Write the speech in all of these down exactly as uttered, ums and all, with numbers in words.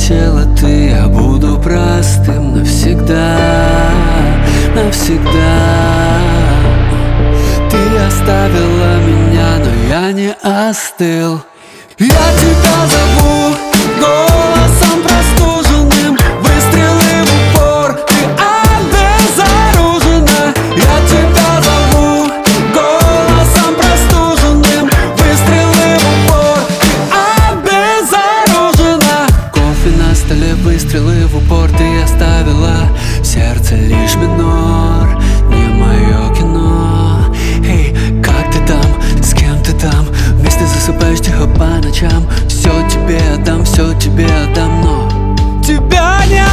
улетела ты, я буду простым навсегда, навсегда. Ты оставила меня, но я не остыл. Я тебя зову голосом простуженным, выстрелы в упор, ты обезоружена. Я тебя зову голосом простуженным, выстрелы в упор, ты обезоружена. Кофе на столе, выстрелы в упор, ты оставила в сердце лишь минор. Не мое кино. Эй, как ты там, с кем ты там? Вместе засыпаешь тихо по ночам. Все тебе отдам, все тебе отдам, но тебя не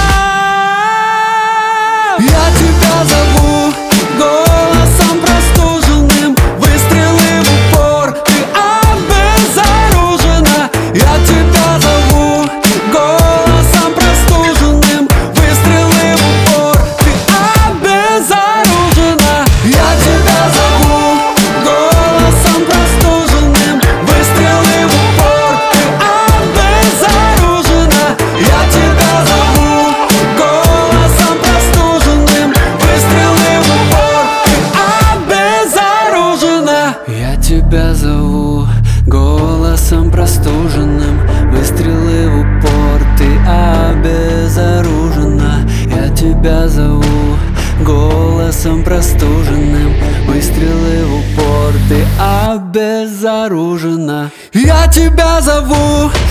отдам. Я тебя зову голосом простуженным, выстрелы в упор, ты обезоружена. Я тебя зову голосом простуженным, выстрелы в упор, ты обезоружена. Я тебя зову голосом простуженным, выстрелы в упор, ты обезоружена. Я тебя зову голосом простуженным, выстрелы в упор, ты обезоружена. Я тебя зову голосом простуженным, выстрелы в упор, ты обезоружена. Я тебя зову голосом простуженным, выстрелы в упор, ты обезоружена. Я тебя зову